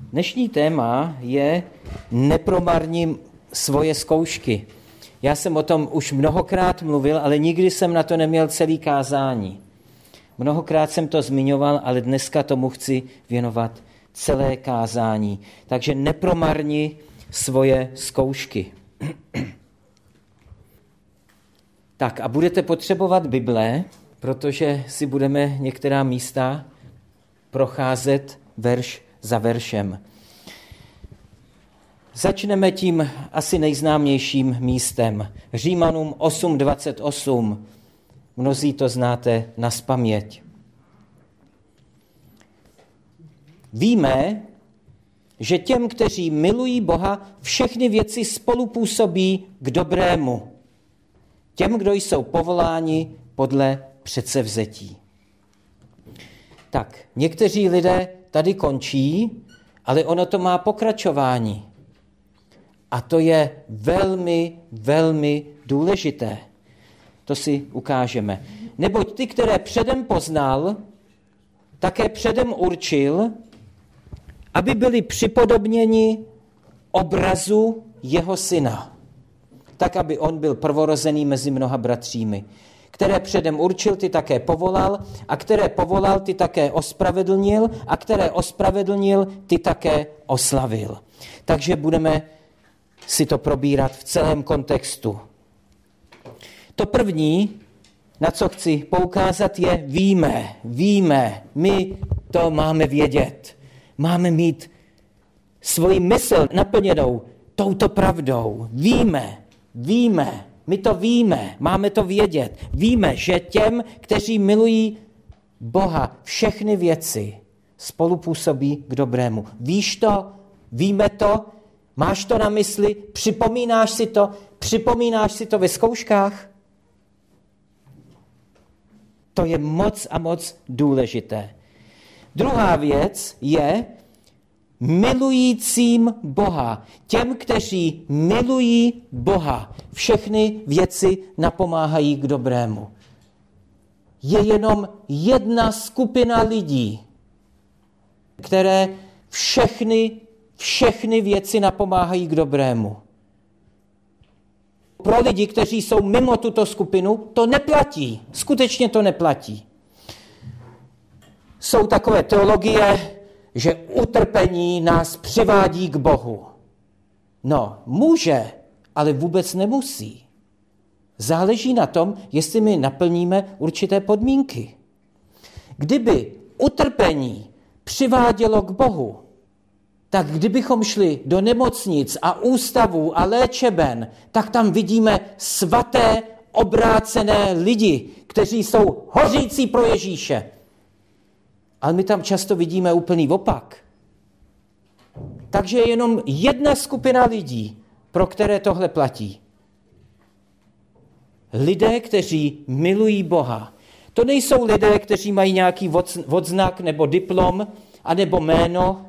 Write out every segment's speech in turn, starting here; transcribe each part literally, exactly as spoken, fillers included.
Dnešní téma je nepromarním svoje zkoušky. Já jsem o tom už mnohokrát mluvil, ale nikdy jsem na to neměl celý kázání. Mnohokrát jsem to zmiňoval, ale dneska tomu chci věnovat celé kázání. Takže nepromarni svoje zkoušky. Tak a budete potřebovat Bible, protože si budeme některá místa procházet verš za veršem. Začneme tím asi nejznámějším místem. Římanům osm dvacet osm. Mnozí to znáte nazpaměť. Víme, že těm, kteří milují Boha, všechny věci spolupůsobí k dobrému. Těm, kdo jsou povoláni podle předsevzetí. Tak, někteří lidé tady končí, ale ono to má pokračování. A to je velmi, velmi důležité. To si ukážeme. Neboť ty, které předem poznal, také předem určil, aby byli připodobněni obrazu jeho syna. Tak, aby on byl prvorozený mezi mnoha bratřími. Které předem určil, ty také povolal, a které povolal, ty také ospravedlnil, a které ospravedlnil, ty také oslavil. Takže budeme si to probírat v celém kontextu. To první, na co chci poukázat, je víme, víme, my to máme vědět. Máme mít svoji mysl naplněnou touto pravdou. Víme, víme, my to víme, máme to vědět. Víme, že těm, kteří milují Boha, všechny věci spolupůsobí k dobrému. Víš to? Víme to? Máš to na mysli? Připomínáš si to? Připomínáš si to ve zkouškách? To je moc a moc důležité. Druhá věc je milujícím Boha. Těm, kteří milují Boha, všechny věci napomáhají k dobrému. Je jenom jedna skupina lidí, které všechny, všechny věci napomáhají k dobrému. Pro lidi, kteří jsou mimo tuto skupinu, to neplatí. Skutečně to neplatí. Jsou takové teologie, že utrpení nás přivádí k Bohu. No, může, ale vůbec nemusí. Záleží na tom, jestli my naplníme určité podmínky. Kdyby utrpení přivádělo k Bohu, tak kdybychom šli do nemocnic a ústavů a léčeben, tak tam vidíme svaté, obrácené lidi, kteří jsou hořící pro Ježíše. Ale my tam často vidíme úplný opak. Takže je jenom jedna skupina lidí, pro které tohle platí. Lidé, kteří milují Boha. To nejsou lidé, kteří mají nějaký odznak nebo diplom, anebo jméno.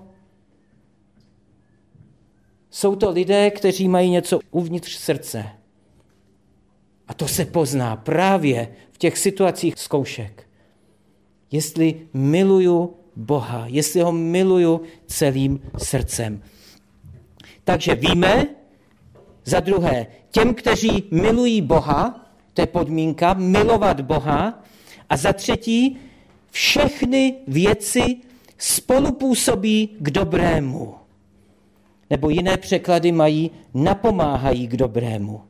Jsou to lidé, kteří mají něco uvnitř srdce. A to se pozná právě v těch situacích zkoušek. Jestli miluju Boha, jestli ho miluju celým srdcem. Takže víme, za druhé, těm, kteří milují Boha, to je podmínka, milovat Boha, a za třetí, všechny věci spolupůsobí k dobrému. Nebo jiné překlady mají napomáhají k dobrému.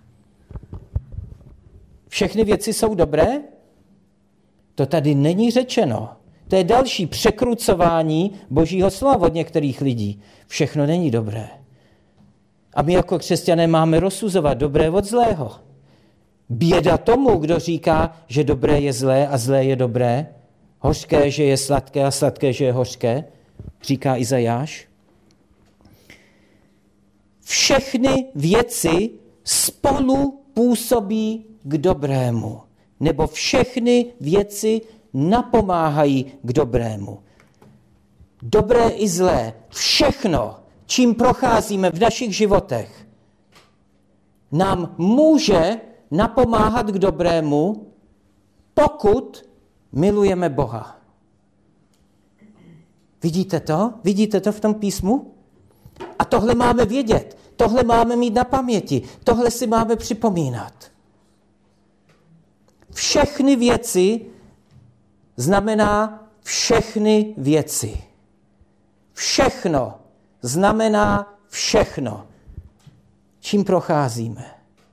Všechny věci jsou dobré? To tady není řečeno. To je další překrucování Božího slova od některých lidí. Všechno není dobré. A my jako křesťané máme rozsuzovat dobré od zlého. Běda tomu, kdo říká, že dobré je zlé a zlé je dobré, hořké, že je sladké a sladké, že je hořké, říká Izajáš. Všechny věci spolu působí k dobrému. Nebo všechny věci napomáhají k dobrému. Dobré i zlé, všechno, čím procházíme v našich životech, nám může napomáhat k dobrému, pokud milujeme Boha. Vidíte to? Vidíte to v tom písmu? A tohle máme vědět. Tohle máme mít na paměti. Tohle si máme připomínat. Všechny věci znamená všechny věci. Všechno znamená všechno. Čím procházíme?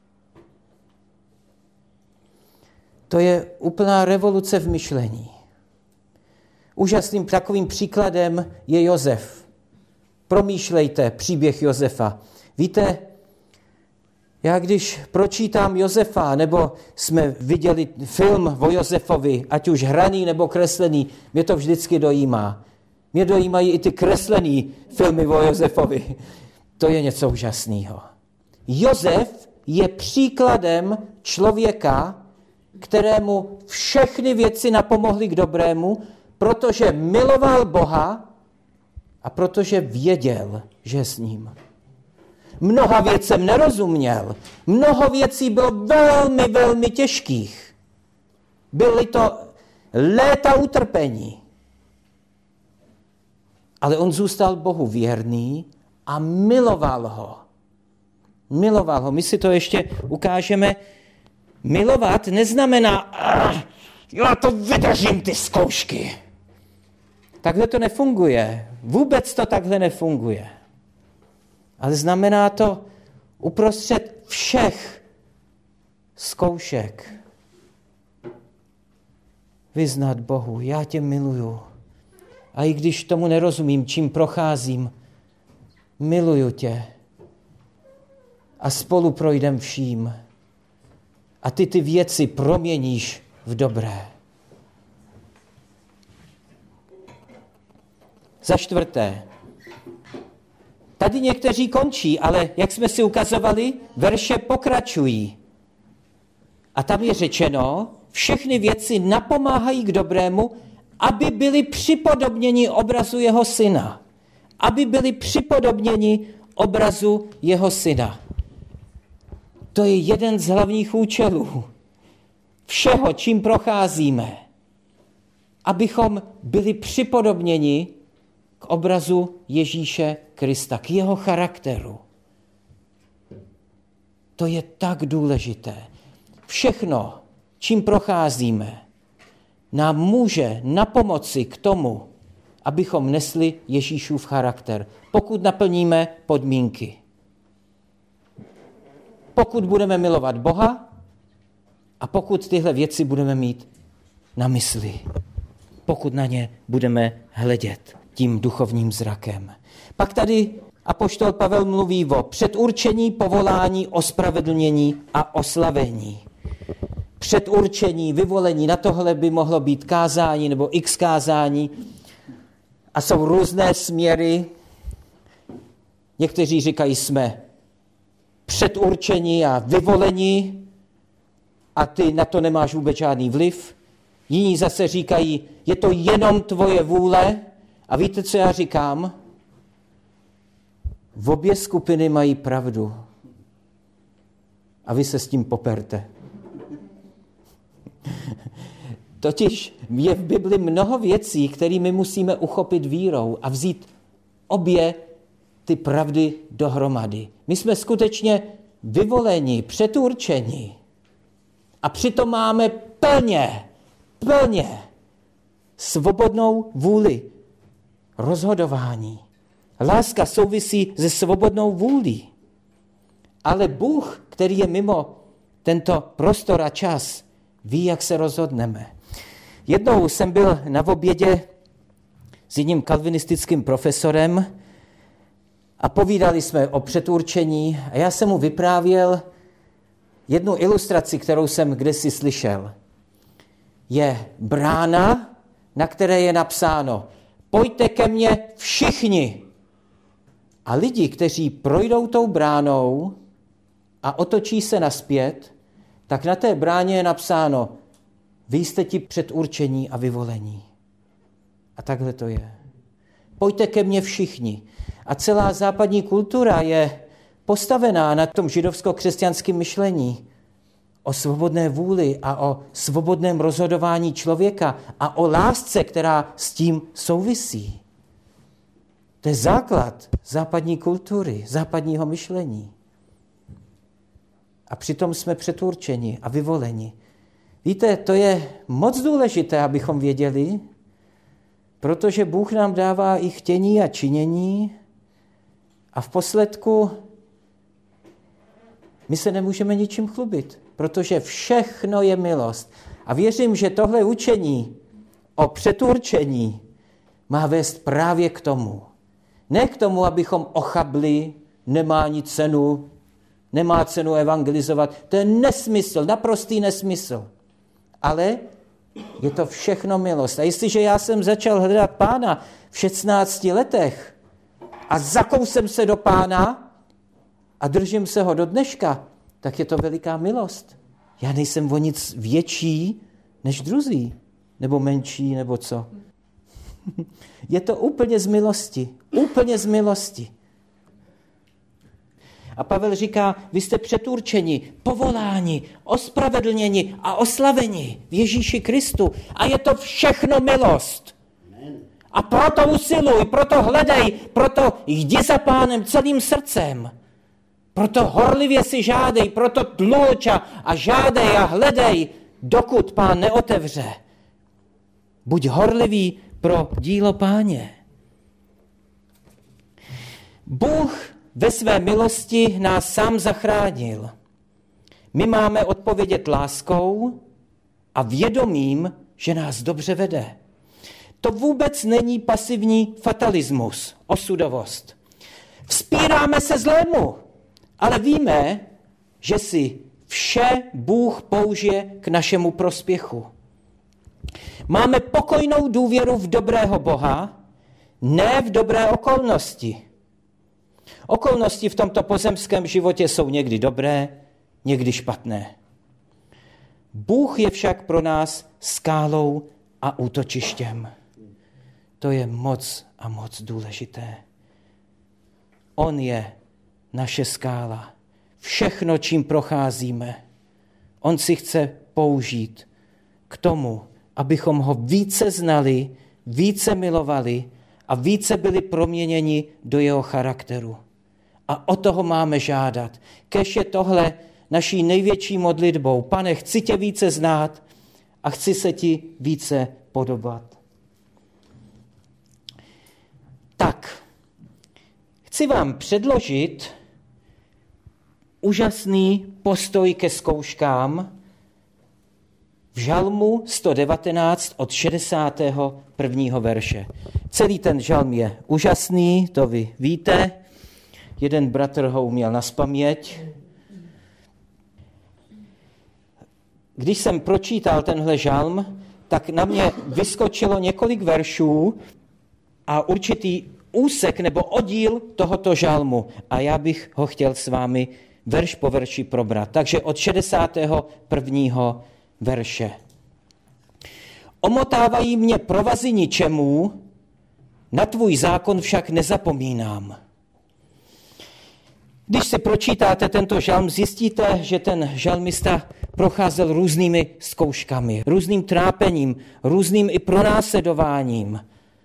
To je úplná revoluce v myšlení. Úžasným takovým příkladem je Josef. Promýšlejte příběh Josefa. Víte, já když pročítám Josefa, nebo jsme viděli film o Josefovi, ať už hraný nebo kreslený, mě to vždycky dojímá. Mě dojímají i ty kreslený filmy o Josefovi. To je něco úžasného. Josef je příkladem člověka, kterému všechny věci napomohly k dobrému, protože miloval Boha a protože věděl, že je s ním. Mnoha věcem nerozuměl. Mnoho věcí bylo velmi, velmi těžkých. Byly to léta utrpení. Ale on zůstal Bohu věrný a miloval ho. Miloval ho. My si to ještě ukážeme. Milovat neznamená, já to vydržím ty zkoušky. Takhle to nefunguje. Vůbec to takhle nefunguje. Ale znamená to uprostřed všech zkoušek vyznat Bohu, já tě miluju. A i když tomu nerozumím, čím procházím, miluju tě. A spolu projdem vším. A ty ty věci proměníš v dobré. Za čtvrté. Tady někteří končí, ale jak jsme si ukazovali, verše pokračují. A tam je řečeno, všechny věci napomáhají k dobrému, aby byli připodobněni obrazu jeho syna. Aby byli připodobněni obrazu jeho syna. To je jeden z hlavních účelů všeho, čím procházíme. Abychom byli připodobněni k obrazu Ježíše Krista, k jeho charakteru. To je tak důležité. Všechno, čím procházíme, nám může napomoci k tomu, abychom nesli Ježíšův charakter, pokud naplníme podmínky. Pokud budeme milovat Boha a pokud tyhle věci budeme mít na mysli. Pokud na ně budeme hledět tím duchovním zrakem. Pak tady apoštol Pavel mluví o předurčení, povolání, ospravedlnění a oslavení. Předurčení, vyvolení, na tohle by mohlo být kázání nebo x kázání. A jsou různé směry. Někteří říkají, jsme předurčení a vyvolení a ty na to nemáš vůbec žádný vliv. Jiní zase říkají, je to jenom tvoje vůle. A víte, co já říkám? V obě skupiny mají pravdu. A vy se s tím poperte. Totiž je v Bibli mnoho věcí, které my musíme uchopit vírou a vzít obě ty pravdy dohromady. My jsme skutečně vyvoleni, předurčeni. A přitom máme plně, plně svobodnou vůli, rozhodování. Láska souvisí se svobodnou vůlí. Ale Bůh, který je mimo tento prostor a čas, ví, jak se rozhodneme. Jednou jsem byl na obědě s jedním kalvinistickým profesorem a povídali jsme o předurčení a já jsem mu vyprávěl jednu ilustraci, kterou jsem kdesi slyšel. Je brána, na které je napsáno pojďte ke mně všichni. A lidi, kteří projdou tou bránou a otočí se nazpět, tak na té bráně je napsáno vy jste ti předurčení a vyvolení. A takhle to je. Pojďte ke mně všichni. A celá západní kultura je postavená na tom židovsko-křesťanském myšlení o svobodné vůli a o svobodném rozhodování člověka a o lásce, která s tím souvisí. To je základ západní kultury, západního myšlení. A přitom jsme předurčeni a vyvoleni. Víte, to je moc důležité, abychom věděli, protože Bůh nám dává i chtění a činění a v posledku my se nemůžeme ničím chlubit, protože všechno je milost. A věřím, že tohle učení o předurčení má vést právě k tomu. Ne k tomu, abychom ochabli, nemá nic cenu, nemá cenu evangelizovat. To je nesmysl, naprostý nesmysl. Ale je to všechno milost. A jestliže já jsem začal hledat Pána v šestnácti letech a zakousem se do Pána a držím se ho do dneška, tak je to veliká milost. Já nejsem o nic větší než druzí, nebo menší, nebo co. Je to úplně z milosti. Úplně z milosti. A Pavel říká, vy jste předurčeni, povoláni, ospravedlněni a oslaveni v Ježíši Kristu. A je to všechno milost. A proto usiluj, proto hledej, proto jdi za Pánem celým srdcem. Proto horlivě si žádej, proto tluč a žádej a hledej, dokud Pán neotevře. Buď horlivý pro dílo Páně. Bůh ve své milosti nás sám zachránil. My máme odpovědět láskou a vědomím, že nás dobře vede. To vůbec není pasivní fatalismus, osudovost. Vzpíráme se zlému, ale víme, že si vše Bůh použije k našemu prospěchu. Máme pokojnou důvěru v dobrého Boha, ne v dobré okolnosti. Okolnosti v tomto pozemském životě jsou někdy dobré, někdy špatné. Bůh je však pro nás skálou a útočištěm. To je moc a moc důležité. On je naše skála. Všechno, čím procházíme, on si chce použít k tomu, abychom ho více znali, více milovali a více byli proměněni do jeho charakteru. A o toho máme žádat. Kéž je tohle naší největší modlitbou. Pane, chci tě více znát a chci se ti více podobat. Tak, chci vám předložit úžasný postoj ke zkouškám v Žalmu sto devatenáct od šedesátého prvního verše. Celý ten žalm je úžasný, to vy víte. Jeden bratr ho uměl nazpaměť. Když jsem pročítal tenhle žalm, tak na mě vyskočilo několik veršů a určitý úsek nebo oddíl tohoto žalmu. A já bych ho chtěl s vámi verš po verši probrat. Takže od šedesátého prvního verše. Omotávají mě provazy ničemů, na tvůj zákon však nezapomínám. Když si pročítáte tento žalm, zjistíte, že ten žalmista procházel různými zkouškami, různým trápením, různým i pronásledováním.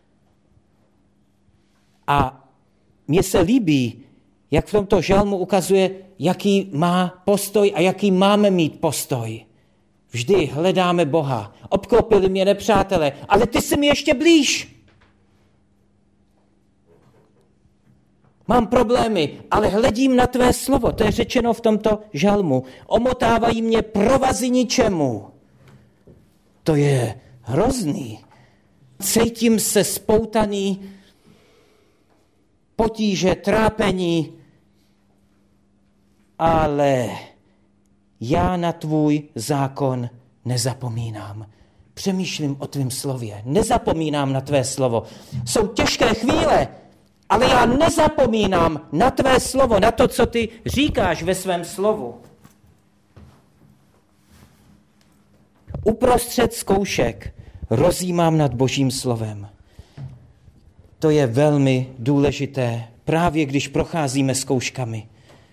A mně se líbí, jak v tomto žalmu ukazuje, jaký má postoj a jaký máme mít postoj. Vždy hledáme Boha. Obklopili mě nepřátelé, ale ty jsi mi ještě blíž. Mám problémy, ale hledím na tvé slovo. To je řečeno v tomto žalmu. Omotávají mě provazy ničemu. To je hrozný. Cítím se spoutaný, potíže, trápení, ale já na tvůj zákon nezapomínám. Přemýšlím o tvém slově. Nezapomínám na tvé slovo. Jsou těžké chvíle, ale já nezapomínám na tvé slovo, na to, co ty říkáš ve svém slovu. Uprostřed zkoušek rozjímám nad Božím slovem. To je velmi důležité, právě když procházíme zkouškami.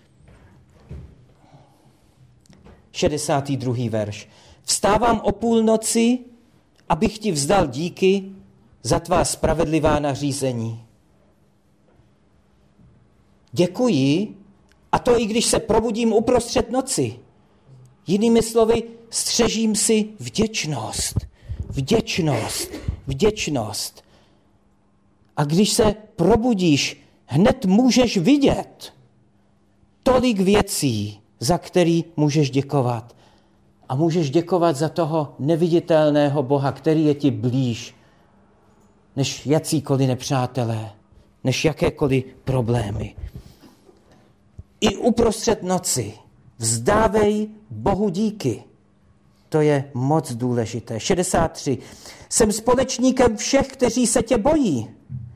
šedesátý druhý verš. Vstávám o půlnoci, abych ti vzdal díky za tvá spravedlivá nařízení. Děkuji, a to i když se probudím uprostřed noci. Jinými slovy, střežím si vděčnost. Vděčnost. Vděčnost. A když se probudíš, hned můžeš vidět tolik věcí, za který můžeš děkovat. A můžeš děkovat za toho neviditelného Boha, který je ti blíž, než jacíkoliv nepřátelé, než jakékoliv problémy. I uprostřed noci vzdávej Bohu díky. To je moc důležité. šedesát tři. Jsem společníkem všech, kteří se tě bojí,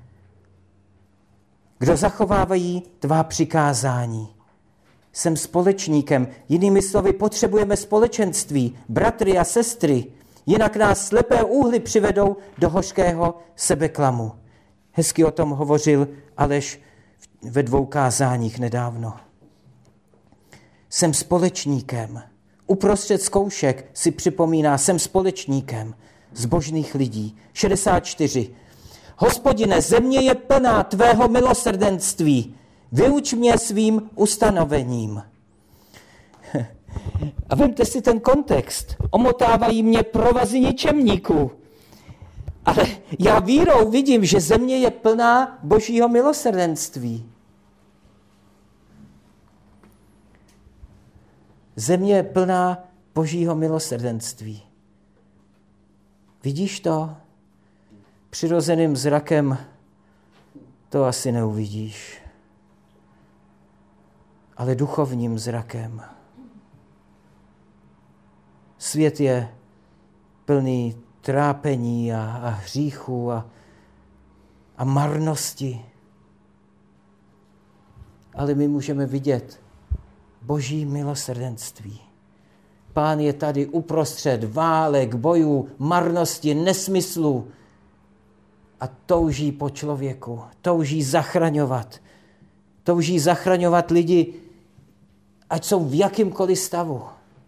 kdo zachovávají tvá přikázání. Jsem společníkem. Jinými slovy, potřebujeme společenství, bratry a sestry, jinak nás slepé úhly přivedou do hořkého sebeklamu. Hezky o tom hovořil Aleš ve dvou kázáních nedávno. Jsem společníkem. Uprostřed zkoušek si připomíná, jsem společníkem zbožných lidí. šedesát čtyři. Hospodine, země je plná tvého milosrdenství. Vyuč mě svým ustanovením. A vemte si ten kontext. Omotávají mě provazy ničemníků. Ale já vírou vidím, že země je plná božího milosrdenství. Země je plná božího milosrdenství. Vidíš to? Přirozeným zrakem to asi neuvidíš. Ale duchovním zrakem. Svět je plný trápení a, a hříchu a, a marnosti. Ale my můžeme vidět boží milosrdenství. Pán je tady uprostřed válek, bojů, marnosti, nesmyslu a touží po člověku, touží zachraňovat. Touží zachraňovat lidi, ať jsou v jakýmkoliv stavu.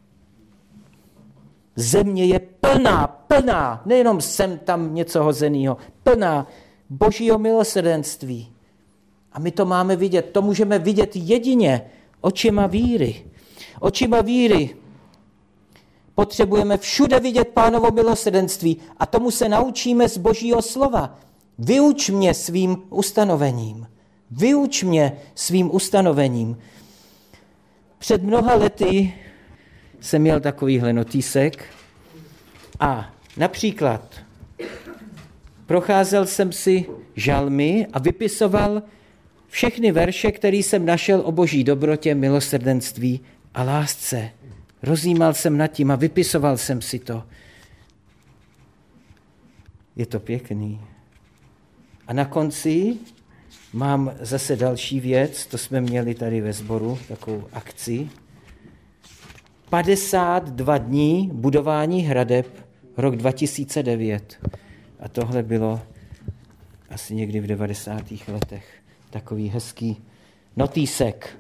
Země je plná, plná, nejenom sem tam něco hozenýho, plná božího milosrdenství. A my to máme vidět, to můžeme vidět jedině očima víry. Očima víry potřebujeme všude vidět Pánovo milosrdenství a tomu se naučíme z božího slova. Vyuč mě svým ustanovením. Vyuč mě svým ustanovením. Před mnoha lety jsem měl takovýhle notýsek a například procházel jsem si žalmy a vypisoval všechny verše, které jsem našel o boží dobrotě, milosrdenství a lásce. Rozjímal jsem nad tím a vypisoval jsem si to. Je to pěkný. A na konci mám zase další věc, to jsme měli tady ve sboru, takovou akci. padesát dva dní budování hradeb, rok dva tisíce devět. A tohle bylo asi někdy v devadesátých letech. Takový hezký notýsek.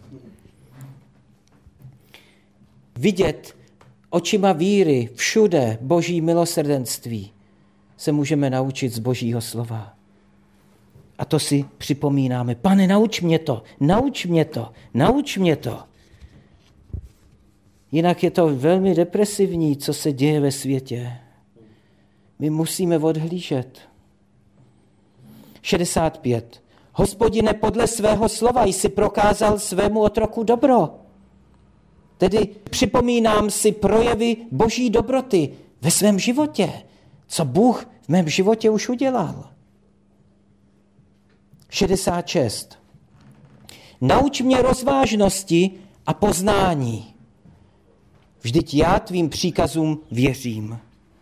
Vidět očima víry všude boží milosrdenství se můžeme naučit z božího slova. A to si připomínáme. Pane, nauč mě to, nauč mě to, nauč mě to. Jinak je to velmi depresivní, co se děje ve světě. My musíme odhlížet. šedesát pět. Hospodine, podle svého slova jsi prokázal svému otroku dobro. Tedy připomínám si projevy boží dobroty ve svém životě. Co Bůh v mém životě už udělal. šedesát šest. Nauč mě rozvážnosti a poznání. Vždyť já tvým příkazům věřím.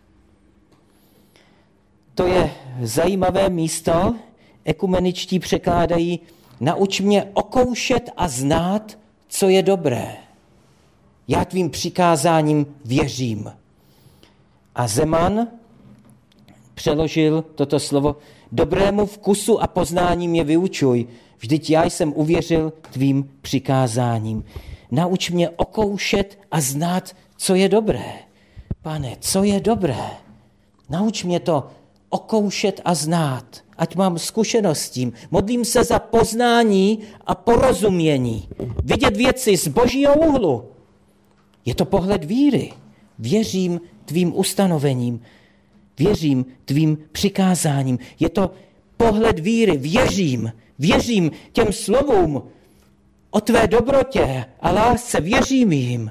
To je zajímavé místo. Ekumeničtí překládají, nauč mě okoušet a znát, co je dobré. Já tvým přikázáním věřím. A Zeman přeložil toto slovo, dobrému vkusu a poznání mě vyučuj, vždyť já jsem uvěřil tvým přikázáním. Nauč mě okoušet a znát, co je dobré. Pane, co je dobré? Nauč mě to okoušet a znát. Ať mám zkušenost s tím. Modlím se za poznání a porozumění. Vidět věci z božího úhlu. Je to pohled víry. Věřím tvým ustanovením. Věřím tvým přikázáním. Je to pohled víry. Věřím. Věřím těm slovům o tvé dobrotě a lásce. Věřím jim.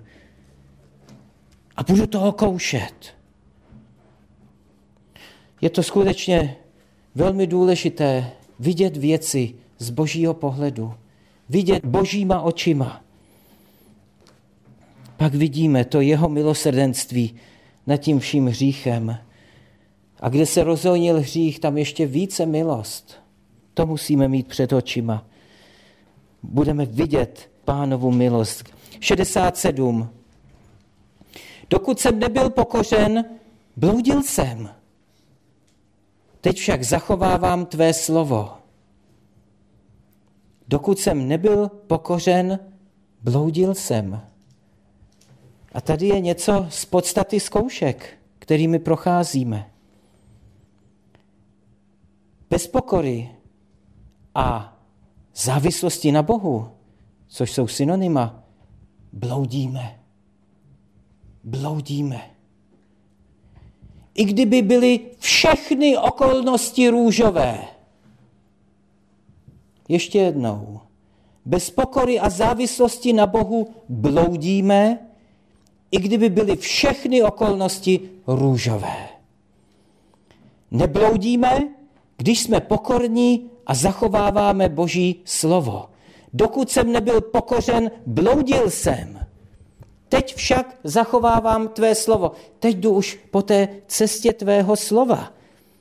A budu toho koušet. Je to skutečně velmi důležité vidět věci z božího pohledu. Vidět božíma očima. Pak vidíme to jeho milosrdenství nad tím vším hříchem. A kde se rozhojnil hřích, tam ještě více milost. To musíme mít před očima. Budeme vidět Pánovu milost. šedesát sedm. Dokud jsem nebyl pokořen, bloudil jsem. Teď však zachovávám tvé slovo. Dokud jsem nebyl pokořen, bloudil jsem. A tady je něco z podstaty zkoušek, kterými procházíme. Bez pokory a závislosti na Bohu, což jsou synonyma, bloudíme. Bloudíme. I kdyby byly všechny okolnosti růžové. Ještě jednou. Bez pokory a závislosti na Bohu bloudíme, i kdyby byly všechny okolnosti růžové. Nebloudíme, když jsme pokorní a zachováváme Boží slovo. Dokud jsem nebyl pokořen, bloudil jsem. Teď však zachovávám tvé slovo. Teď jdu už po té cestě tvého slova.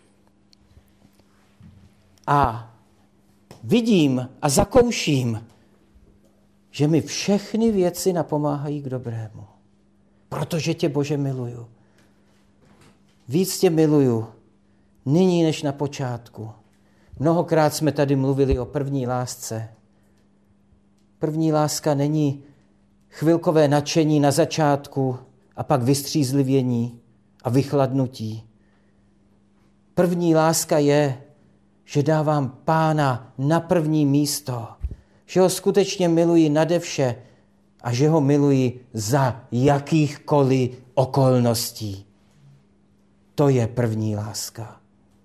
A vidím a zakouším, že mi všechny věci napomáhají k dobrému. Protože tě, Bože, miluju. Víc tě miluju nyní než na počátku. Mnohokrát jsme tady mluvili o první lásce. První láska není chvilkové nadšení na začátku a pak vystřízlivění a vychladnutí. První láska je, že dávám Pána na první místo, že ho skutečně miluji nade vše a že ho miluji za jakýchkoliv okolností. To je první láska.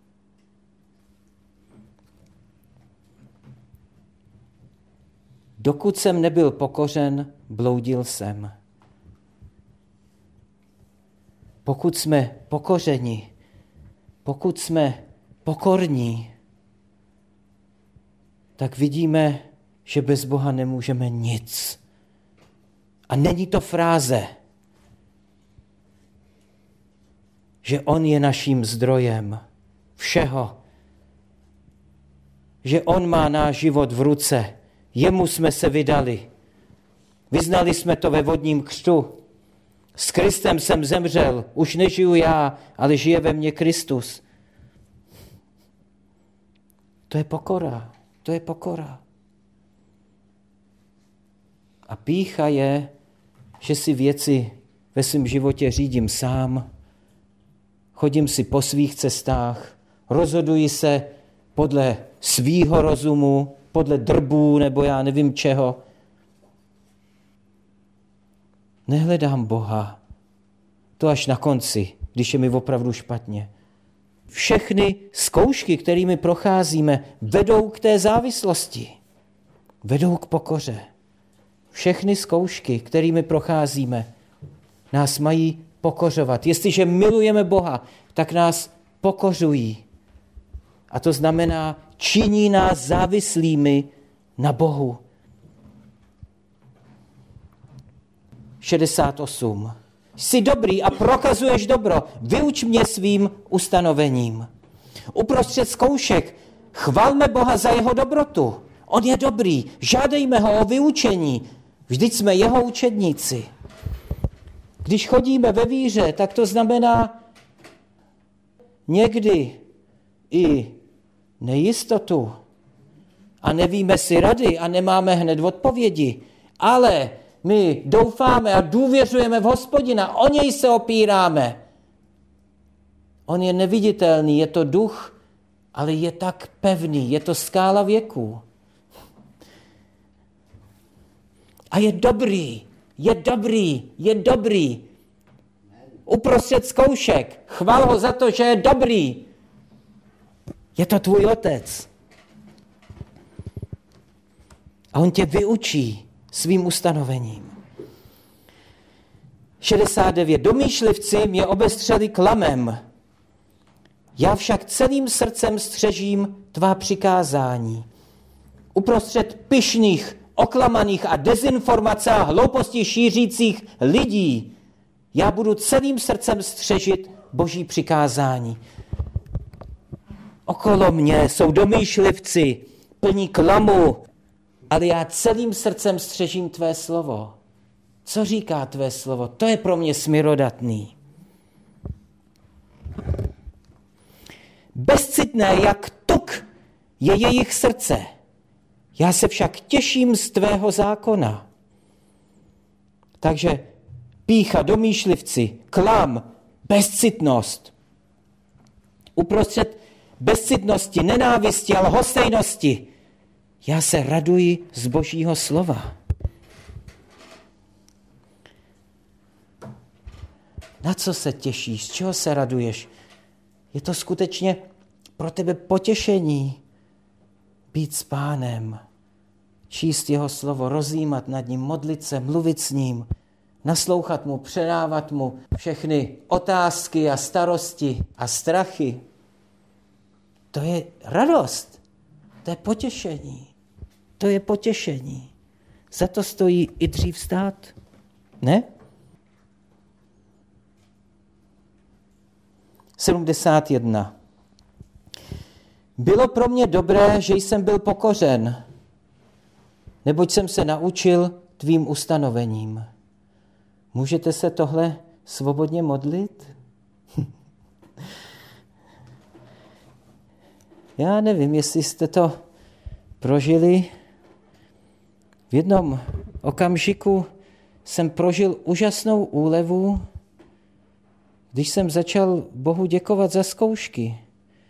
Dokud jsem nebyl pokořen, bloudil jsem. Pokud jsme pokořeni, pokud jsme pokorní, tak vidíme, že bez Boha nemůžeme nic. A není to fráze, že on je naším zdrojem všeho, že on má náš život v ruce, jemu jsme se vydali. Vyznali jsme to ve vodním křtu. S Kristem jsem zemřel, už nežiju já, ale žije ve mně Kristus. To je pokora, to je pokora. A pýcha je, že si věci ve svém životě řídím sám, chodím si po svých cestách, rozhoduji se podle svýho rozumu, podle drbů nebo já nevím čeho. Nehledám Boha. To až na konci, když je mi opravdu špatně. Všechny zkoušky, kterými procházíme, vedou k té závislosti. Vedou k pokoře. Všechny zkoušky, kterými procházíme, nás mají pokořovat. Jestliže milujeme Boha, tak nás pokořují. A to znamená, činí nás závislými na Bohu. šedesát osm. Jsi dobrý a prokazuješ dobro. Vyuč mě svým ustanovením. Uprostřed zkoušek chvalme Boha za jeho dobrotu. On je dobrý. Žádejme ho o vyučení. Vždyť jsme jeho učedníci. Když chodíme ve víře, tak to znamená někdy i nejistotu. A nevíme si rady a nemáme hned odpovědi. Ale my doufáme a důvěřujeme v Hospodina. O něj se opíráme. On je neviditelný, je to duch, ale je tak pevný, je to skála věků. A je dobrý, je dobrý, je dobrý. Uprostřed zkoušek, chval ho za to, že je dobrý. Je to tvůj otec. A on tě vyučí svým ustanovením. šedesát devět. Domýšlivci mě obestřeli klamem. Já však celým srdcem střežím tvá přikázání. Uprostřed pyšných, oklamaných a dezinformací a hlouposti šířících lidí já budu celým srdcem střežit Boží přikázání. Okolo mě jsou domýšlivci, plní klamu, ale já celým srdcem střežím tvé slovo. Co říká tvé slovo? To je pro mě smirodatný. Bezcitné jak tuk je jejich srdce. Já se však těším z tvého zákona. Takže pýcha, domýšlivci, klam, bezcitnost. Uprostřed bezcitnosti, nenávisti a lhostejnosti já se raduji z Božího slova. Na co se těšíš? Z čeho se raduješ? Je to skutečně pro tebe potěšení být s Pánem, číst jeho slovo, rozjímat nad ním, modlit se, mluvit s ním, naslouchat mu, předávat mu všechny otázky a starosti a strachy. To je radost, to je potěšení, to je potěšení. Za to stojí i dřív stát, ne? sedmdesát jedna. Bylo pro mě dobré, že jsem byl pokořen, neboť jsem se naučil tvým ustanovením. Můžete se tohle svobodně modlit? Já nevím, jestli jste to prožili. V jednom okamžiku jsem prožil úžasnou úlevu, když jsem začal Bohu děkovat za zkoušky.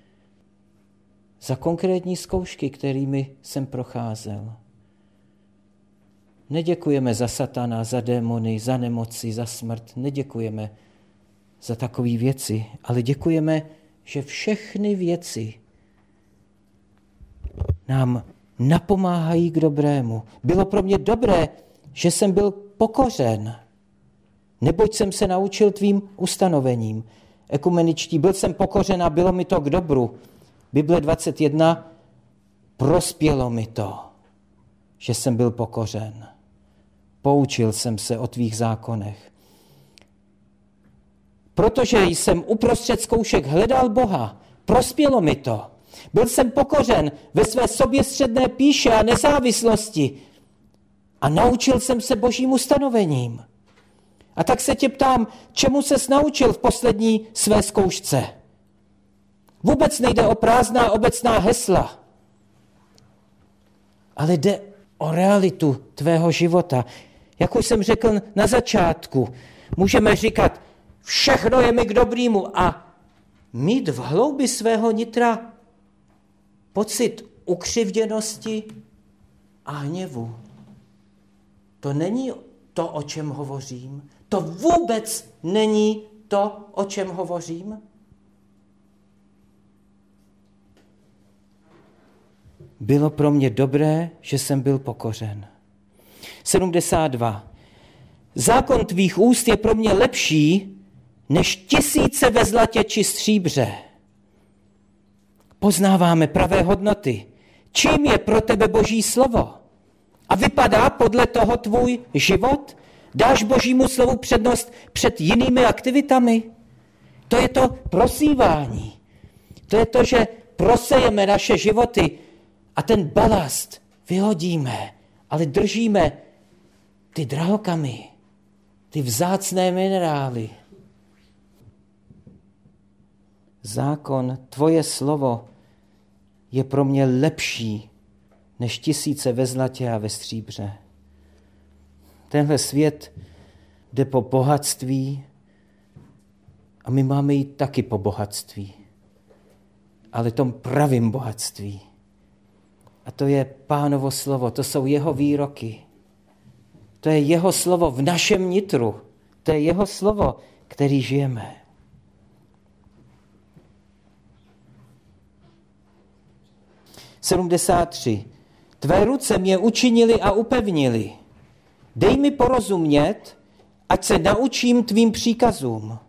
Za konkrétní zkoušky, kterými jsem procházel. Neděkujeme za satana, za démony, za nemoci, za smrt. Neděkujeme za takové věci, ale děkujeme, že všechny věci nám napomáhají k dobrému. Bylo pro mě dobré, že jsem byl pokořen, neboť jsem se naučil tvým ustanovením. Ekumeničtí, byl jsem pokořen a bylo mi to k dobru. Bible dvacet jedna, prospělo mi to, že jsem byl pokořen. Poučil jsem se o tvých zákonech. Protože jsem uprostřed zkoušek hledal Boha, prospělo mi to. Byl jsem pokořen ve své soběstředné pýše a nezávislosti a naučil jsem se Božím ustanovením. A tak se tě ptám, čemu ses naučil v poslední své zkoušce? Vůbec nejde o prázdná obecná hesla, ale jde o realitu tvého života. Jak už jsem řekl na začátku, můžeme říkat, všechno je mi k dobrýmu a mít v hloubi svého nitra pocit ukřivděnosti a hněvu. To není to, o čem hovořím. To vůbec není to, o čem hovořím. Bylo pro mě dobré, že jsem byl pokořen. sedmdesát dva. Zákon tvých úst je pro mě lepší, než tisíce ve zlatě či stříbře. Poznáváme pravé hodnoty. Čím je pro tebe Boží slovo? A vypadá podle toho tvůj život? Dáš Božímu slovu přednost před jinými aktivitami? To je to prosívání. To je to, že prosejeme naše životy a ten balast vyhodíme, ale držíme ty drahokamy, ty vzácné minerály. Zákon, tvoje slovo je pro mě lepší než tisíce ve zlatě a ve stříbře. Tenhle svět jde po bohatství A my máme jít taky po bohatství. Ale tom pravým bohatství. A to je Pánovo slovo, to jsou jeho výroky. To je jeho slovo v našem nitru. To je jeho slovo, který žijeme. sedmdesát tři. Tvé ruce mě učinili a upevnili. Dej mi porozumět, ať se naučím tvým příkazům.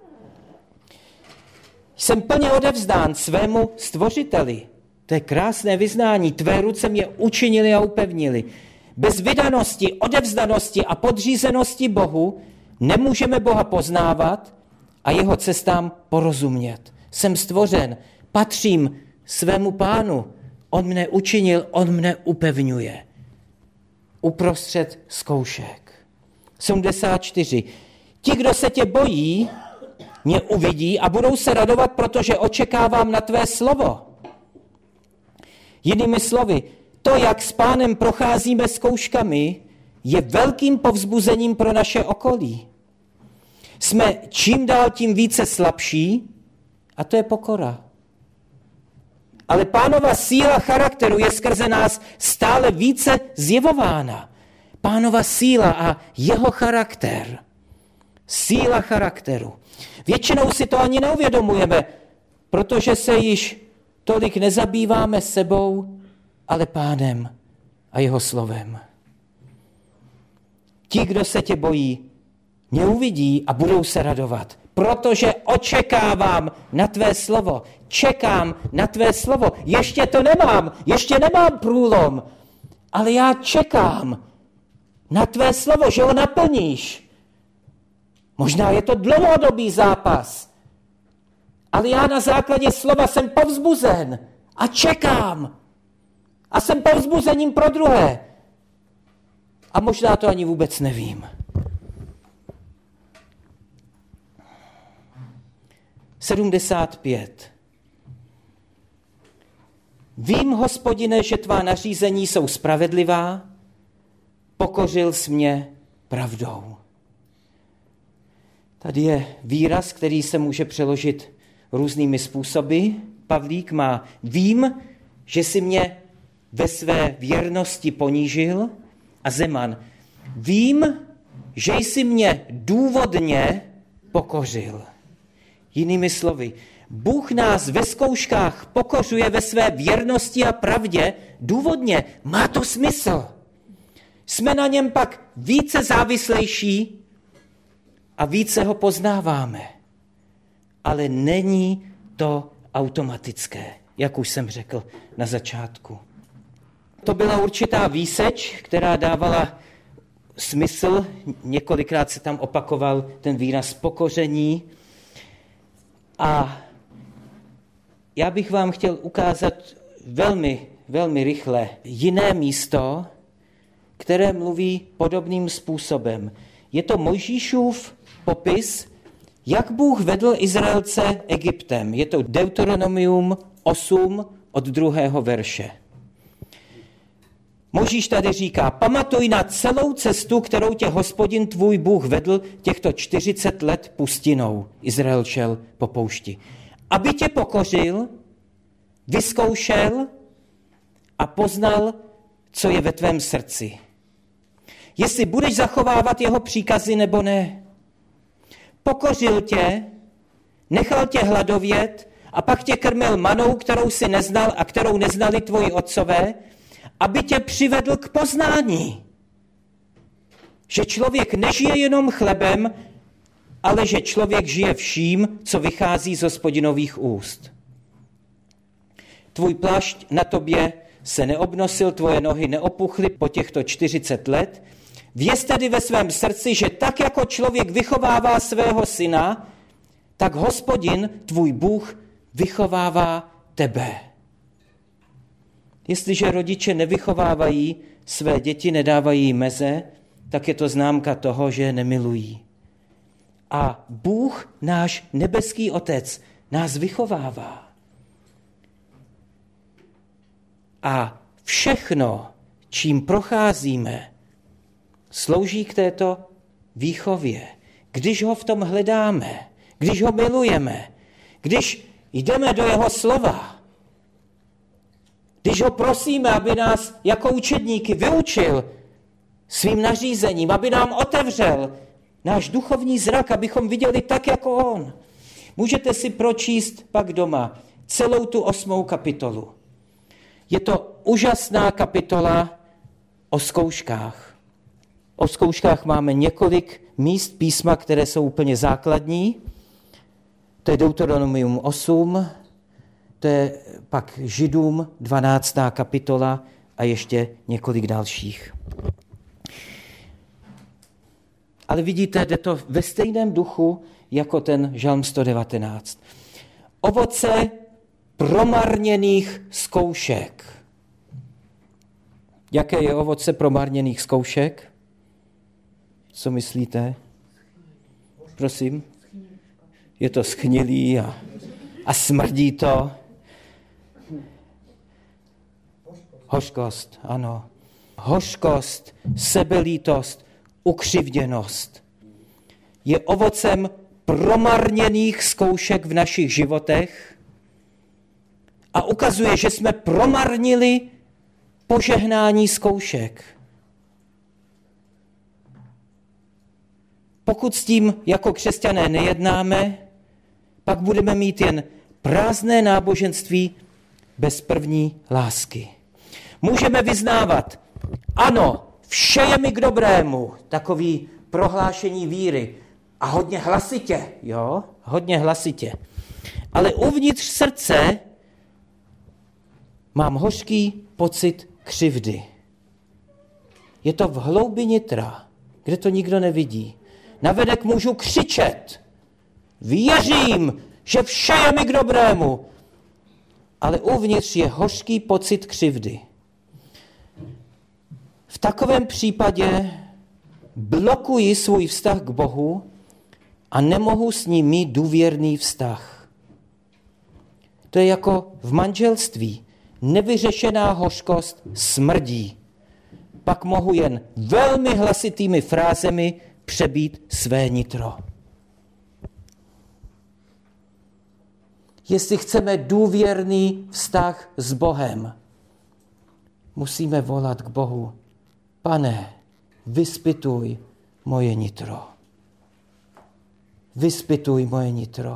Jsem plně odevzdán svému stvořiteli. To je krásné vyznání. Tvé ruce mě učinili a upevnili. Bez vydanosti, odevzdanosti a podřízenosti Bohu nemůžeme Boha poznávat a jeho cestám porozumět. Jsem stvořen, patřím svému Pánu. On mne učinil, on mne upevňuje. Uprostřed zkoušek. sedmdesát čtyři. Ti, kdo se tě bojí, mě uvidí a budou se radovat, protože očekávám na tvé slovo. Jinými slovy, to, jak s Pánem procházíme zkouškami, je velkým povzbuzením pro naše okolí. Jsme čím dál tím více slabší a to je pokora. Ale Pánova síla charakteru je skrze nás stále více zjevována. Pánova síla a jeho charakter. Síla charakteru. Většinou si to ani neuvědomujeme, protože se již tolik nezabýváme sebou, ale Pánem a jeho slovem. Ti, kdo se tě bojí, mě uvidí a budou se radovat, protože očekávám na tvé slovo. Čekám na tvé slovo. Ještě to nemám, ještě nemám průlom, ale já čekám na tvé slovo, že ho naplníš. Možná je to dlouhodobý zápas, ale já na základě slova jsem povzbuzen a čekám. A jsem povzbuzením pro druhé. A možná to ani vůbec nevím. sedmdesát pět. Vím, Hospodine, že tvá nařízení jsou spravedlivá, pokořil jsi mě pravdou. Tady je výraz, který se může přeložit různými způsoby. Pavlík má: vím, že jsi mě ve své věrnosti ponížil. A Zeman: vím, že jsi mě důvodně pokořil. Jinými slovy, Bůh nás ve zkouškách pokořuje ve své věrnosti a pravdě důvodně. Má to smysl. Jsme na něm pak více závislejší a více ho poznáváme. Ale není to automatické, jak už jsem řekl na začátku. To byla určitá výseč, která dávala smysl. Několikrát se tam opakoval ten výraz pokoření. A já bych vám chtěl ukázat velmi, velmi rychle jiné místo, které mluví podobným způsobem. Je to Mojžíšův popis, jak Bůh vedl Izraelce Egyptem. Je to Deuteronomium osm od druhého verše. Mojžíš tady říká: pamatuj na celou cestu, kterou tě Hospodin tvůj Bůh vedl těchto čtyřicet let pustinou. Izrael šel po poušti. Aby tě pokořil, vyzkoušel a poznal, co je ve tvém srdci. Jestli budeš zachovávat jeho příkazy nebo ne. Pokořil tě, nechal tě hladovět a pak tě krmil manou, kterou jsi neznal a kterou neznali tvoji otcové, aby tě přivedl k poznání. Že člověk nežije jenom chlebem, ale že člověk žije vším, co vychází z Hospodinových úst. Tvůj plášť na tobě se neobnosil, tvoje nohy neopuchly po těchto čtyřicet let. Věz tedy ve svém srdci, že tak jako člověk vychovává svého syna, tak Hospodin, tvůj Bůh, vychovává tebe. Jestliže rodiče nevychovávají své děti, nedávají jim meze, tak je to známka toho, že je nemilují. A Bůh, náš nebeský Otec, nás vychovává. A všechno, čím procházíme, slouží k této výchově. Když ho v tom hledáme, když ho milujeme, když jdeme do jeho slova, když ho prosíme, aby nás jako učedníky vyučil svým nařízením, aby nám otevřel náš duchovní zrak, abychom viděli tak, jako on. Můžete si pročíst pak doma celou tu osmou kapitolu. Je to úžasná kapitola o zkouškách. O zkouškách máme několik míst písma, které jsou úplně základní. To je Deuteronomium osm, to je pak Židům dvanáctá kapitola a ještě několik dalších. Ale vidíte, jde to ve stejném duchu jako ten Žalm sto devatenáct. Ovoce promarněných zkoušek. Jaké je ovoce promarněných zkoušek? Co myslíte? Prosím? Je to schnilý a, a smrdí to. Hořkost, ano. Hořkost, sebelítost, ukřivděnost. Je ovocem promarněných zkoušek v našich životech a ukazuje, že jsme promarnili požehnání zkoušek. Pokud s tím jako křesťané nejednáme, pak budeme mít jen prázdné náboženství bez první lásky. Můžeme vyznávat, ano, vše je mi k dobrému, takový prohlášení víry a hodně hlasitě, jo, hodně hlasitě. Ale uvnitř srdce mám hořký pocit křivdy. Je to v hloubi nitra, kde to nikdo nevidí. Navenek můžu křičet, věřím, že vše je mi k dobrému, ale uvnitř je hořký pocit křivdy. V takovém případě blokuji svůj vztah k Bohu a nemohu s ním mít důvěrný vztah. To je jako v manželství. Nevyřešená hořkost smrdí. Pak mohu jen velmi hlasitými frázemi přebít své nitro. Jestli chceme důvěrný vztah s Bohem, musíme volat k Bohu: Pane, vyzpytuj moje nitro. Vyzpytuj moje nitro.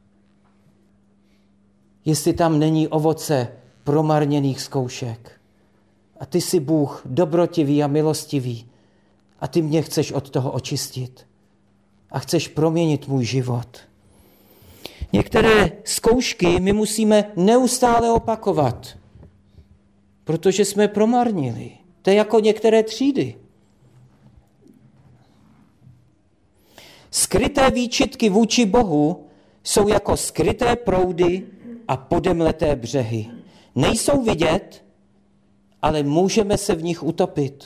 Jestli tam není ovoce promarněných zkoušek a ty jsi Bůh dobrotivý a milostivý a ty mě chceš od toho očistit a chceš proměnit můj život. Některé zkoušky my musíme neustále opakovat, protože jsme promarnili. To je jako některé třídy. Skryté výčitky vůči Bohu jsou jako skryté proudy a podemleté břehy. Nejsou vidět, ale můžeme se v nich utopit.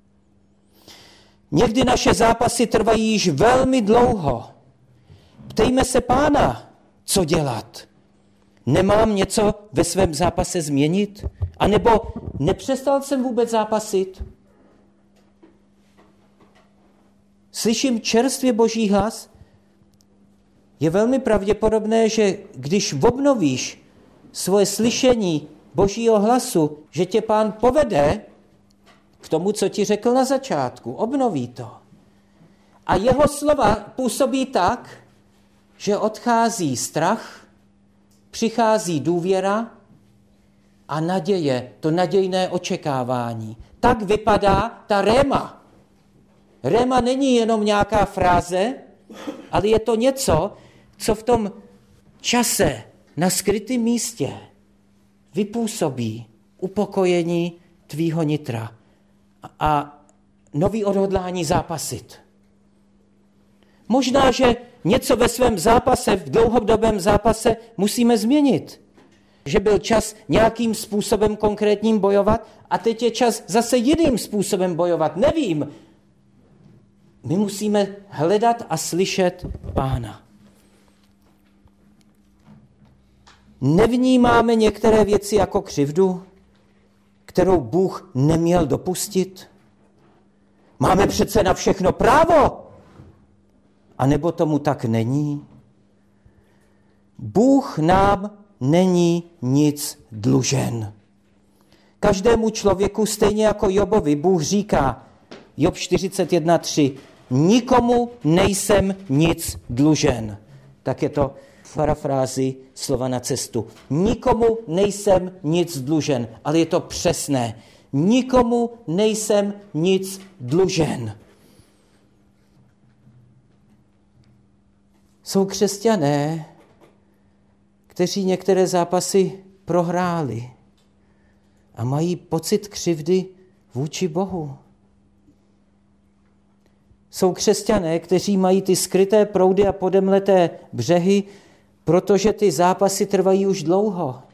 Někdy naše zápasy trvají již velmi dlouho. Ptejme se Pána, co dělat. Nemám něco ve svém zápase změnit? A nebo nepřestal jsem vůbec zápasit? Slyším čerstvě Boží hlas? Je velmi pravděpodobné, že když obnovíš svoje slyšení Božího hlasu, že tě Pán povede k tomu, co ti řekl na začátku. Obnoví to. A jeho slova působí tak, že odchází strach, přichází důvěra a naděje, to nadějné očekávání. Tak vypadá ta réma. Réma není jenom nějaká fráze, ale je to něco, co v tom čase na skrytém místě vypůsobí upokojení tvýho nitra a nový odhodlání zápasit. Možná, že něco ve svém zápase, v dlouhodobém zápase musíme změnit. Že byl čas nějakým způsobem konkrétním bojovat a teď je čas zase jiným způsobem bojovat. Nevím. My musíme hledat a slyšet Pána. Nevnímáme některé věci jako křivdu, kterou Bůh neměl dopustit? Máme přece na všechno právo. A nebo tomu tak není? Bůh nám není nic dlužen. Každému člověku, stejně jako Jobovi, Bůh říká, Job čtyřicet jedna tři, nikomu nejsem nic dlužen. Tak je to v parafrázi slova na cestu. Nikomu nejsem nic dlužen, ale je to přesné. Nikomu nejsem nic dlužen. Jsou křesťané, kteří některé zápasy prohráli a mají pocit křivdy vůči Bohu. Jsou křesťané, kteří mají ty skryté proudy a podemleté břehy, protože ty zápasy trvají už dlouho.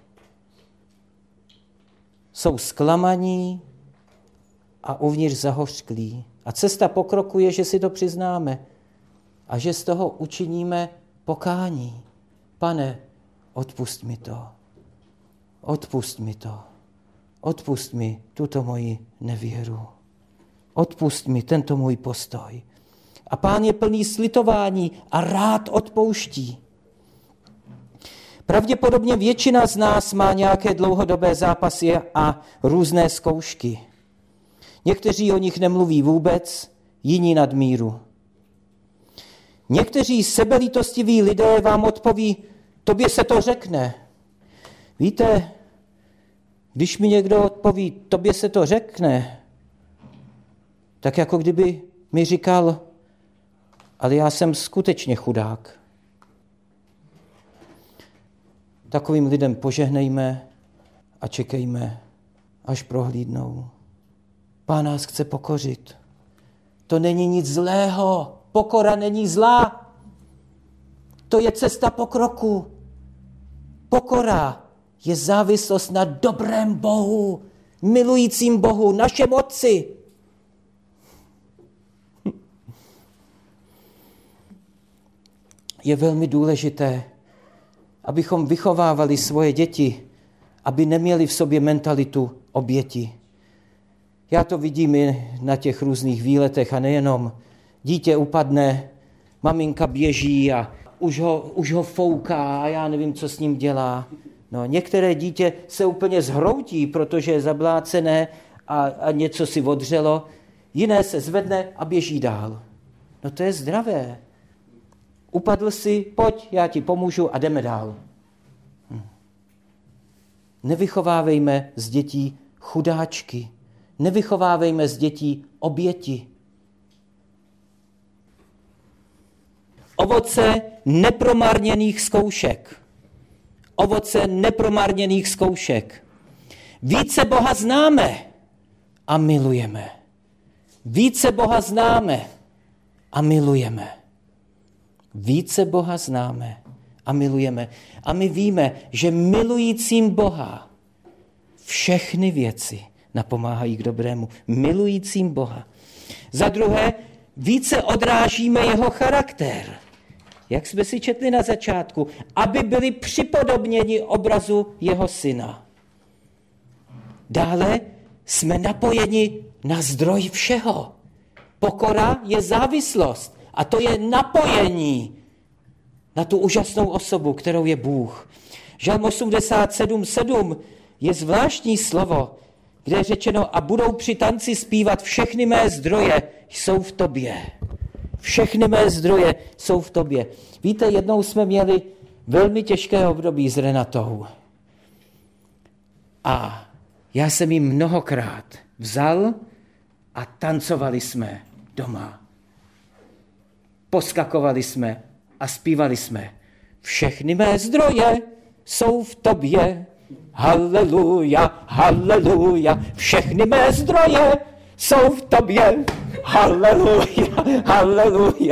Jsou zklamaní a uvnitř zahořklí. A cesta pokroku je, že si to přiznáme a že z toho učiníme pokání. Pane, odpusť mi to. Odpusť mi to. Odpusť mi tuto moji nevěru. Odpusť mi tento můj postoj. A Pán je plný slitování a rád odpouští. Pravděpodobně většina z nás má nějaké dlouhodobé zápasy a různé zkoušky. Někteří o nich nemluví vůbec, jiní nadmíru. Někteří sebelítostiví lidé vám odpoví, tobě se to řekne. Víte, když mi někdo odpoví, tobě se to řekne, tak jako kdyby mi říkal, ale já jsem skutečně chudák. Takovým lidem požehnejme a čekejme, až prohlídnou. Pán nás chce pokořit. To není nic zlého. Pokora není zlá. To je cesta pokroku. Pokora je závislost na dobrém Bohu, milujícím Bohu, našem Otci. Je velmi důležité, abychom vychovávali svoje děti, aby neměli v sobě mentalitu oběti. Já to vidím i na těch různých výletech a nejenom. Dítě upadne, maminka běží a už ho, už ho fouká a já nevím, co s ním dělá. No, některé dítě se úplně zhroutí, protože je zablácené a, a něco si odřelo. Jiné se zvedne a běží dál. No to je zdravé. Upadl si, pojď, já ti pomůžu a jdeme dál. Hm. Nevychovávejme z dětí chudáčky. Nevychovávejme z dětí oběti. Ovoce nepromarněných zkoušek. Ovoce nepromarněných zkoušek. Více Boha známe a milujeme. Více Boha známe a milujeme. Více Boha známe a milujeme. A my víme, že milujícím Boha všechny věci napomáhají k dobrému. Milujícím Boha. Za druhé, více odrážíme jeho charakter. Jak jsme si četli na začátku, aby byli připodobněni obrazu jeho syna. Dále jsme napojeni na zdroj všeho. Pokora je závislost a to je napojení na tu úžasnou osobu, kterou je Bůh. Žalm osmdesát sedm sedm je zvláštní slovo, kde je řečeno, a budou při tanci zpívat, všechny mé zdroje jsou v tobě. Všechny mé zdroje jsou v tobě. Víte, jednou jsme měli velmi těžké období s Renatou. A já jsem jí mnohokrát vzal a tancovali jsme doma. Poskakovali jsme a zpívali jsme. Všechny mé zdroje jsou v tobě. Haleluja, haleluja, všechny mé zdroje jsou v tobě. Haleluja, haleluja.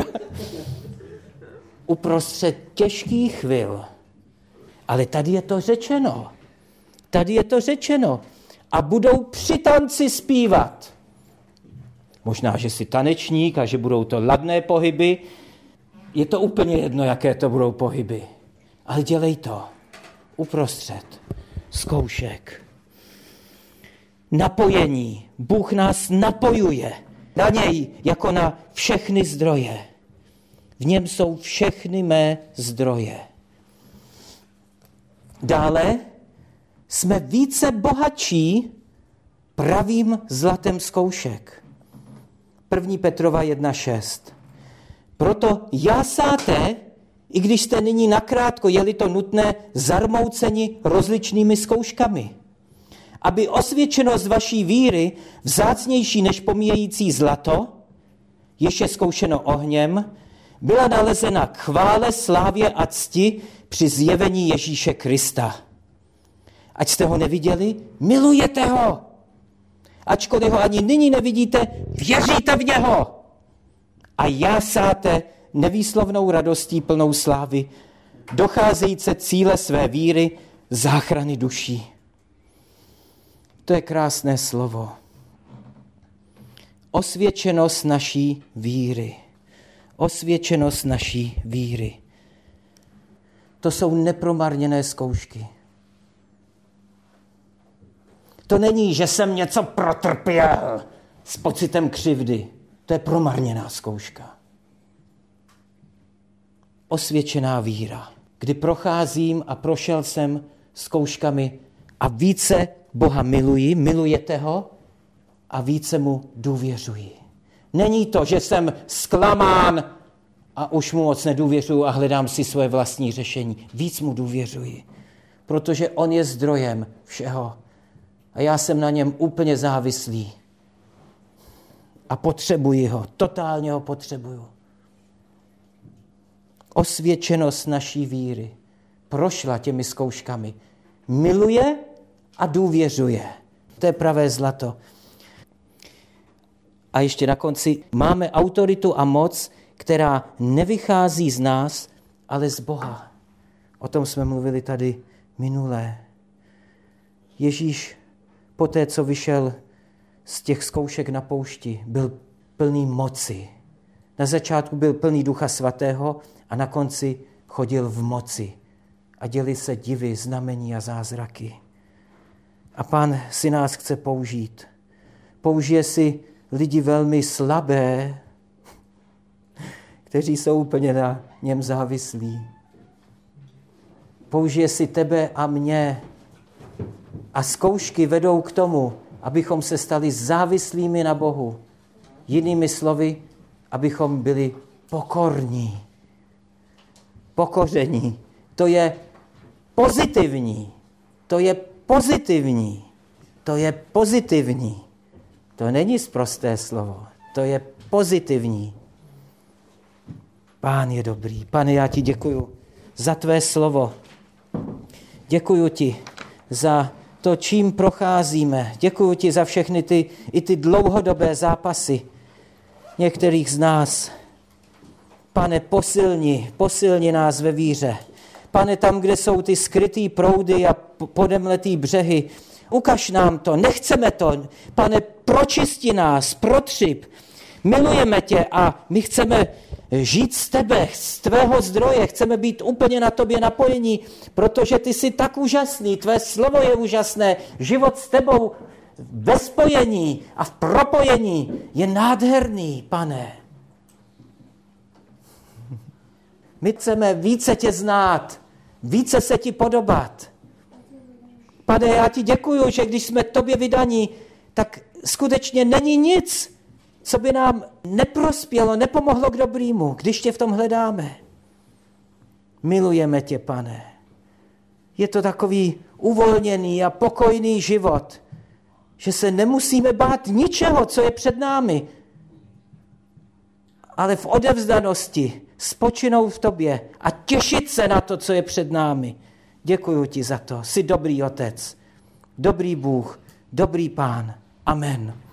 Uprostřed těžkých chvil. Ale tady je to řečeno. Tady je to řečeno. A budou při tanci zpívat. Možná, že jsi tanečník a že budou to ladné pohyby. Je to úplně jedno, jaké to budou pohyby. Ale dělej to. Uprostřed zkoušek. Napojení. Bůh nás napojuje na něj jako na všechny zdroje. V něm jsou všechny mé zdroje. Dále jsme více bohatší pravým zlatem zkoušek. první Petrova jedna šest. Proto jásáte, i když jste nyní nakrátko, je-li to nutné, zarmouceni rozličnými zkouškami, aby osvědčenost vaší víry, vzácnější než pomíjející zlato, jež je zkoušeno ohněm, byla nalezena k chvále, slávě a cti při zjevení Ježíše Krista. Ať jste ho neviděli, milujete ho. Ačkoliv ho ani nyní nevidíte, věříte v něho. A jásáte nevýslovnou radostí plnou slávy, docházejíce cíle své víry, záchrany duší. To je krásné slovo. Osvědčenost naší víry. Osvědčenost naší víry. To jsou nepromarněné zkoušky. To není, že jsem něco protrpěl s pocitem křivdy. To je promarněná zkouška. Osvědčená víra, kdy procházím a prošel jsem zkouškami a více Boha miluji, milujete ho a více mu důvěřuji. Není to, že jsem zklamán a už mu moc nedůvěřuji a hledám si svoje vlastní řešení. Víc mu důvěřuji, protože on je zdrojem všeho a já jsem na něm úplně závislý. A potřebuji ho, totálně ho potřebuju. Osvědčenost naší víry prošla těmi zkouškami. Miluje a důvěřuje. To je pravé zlato. A ještě na konci máme autoritu a moc, která nevychází z nás, ale z Boha. O tom jsme mluvili tady minulé. Ježíš poté, co vyšel z těch zkoušek na poušti, byl plný moci. Na začátku byl plný Ducha Svatého a na konci chodil v moci. A děli se divy, znamení a zázraky. A Pán si nás chce použít. Použije si lidi velmi slabé, kteří jsou úplně na něm závislí. Použije si tebe a mě. A zkoušky vedou k tomu, abychom se stali závislými na Bohu. Jinými slovy, abychom byli pokorní. Pokoření. To je pozitivní. To je pozitivní. To je pozitivní. To není sprosté slovo. To je pozitivní. Pán je dobrý. Pane, já ti děkuju za tvé slovo. Děkuju ti za to, čím procházíme. Děkuju ti za všechny ty, i ty dlouhodobé zápasy některých z nás. Pane, posilni, posilni nás ve víře. Pane, tam, kde jsou ty skrytý proudy a podemletý břehy, ukaž nám to, nechceme to. Pane, pročisti nás, protřip. Milujeme tě a my chceme žít z tebe, z tvého zdroje, chceme být úplně na tobě napojení, protože ty jsi tak úžasný, tvé slovo je úžasné, život s tebou ve spojení a v propojení je nádherný, Pane. My chceme více tě znát, více se ti podobat. Pane, já ti děkuju, že když jsme tobě vydaní, tak skutečně není nic, co by nám neprospělo, nepomohlo k dobrýmu, když tě v tom hledáme. Milujeme tě, Pane. Je to takový uvolněný a pokojný život, že se nemusíme bát ničeho, co je před námi, ale v odevzdanosti spočinout v tobě a těšit se na to, co je před námi. Děkuju ti za to. Jsi dobrý otec, dobrý Bůh, dobrý Pán. Amen.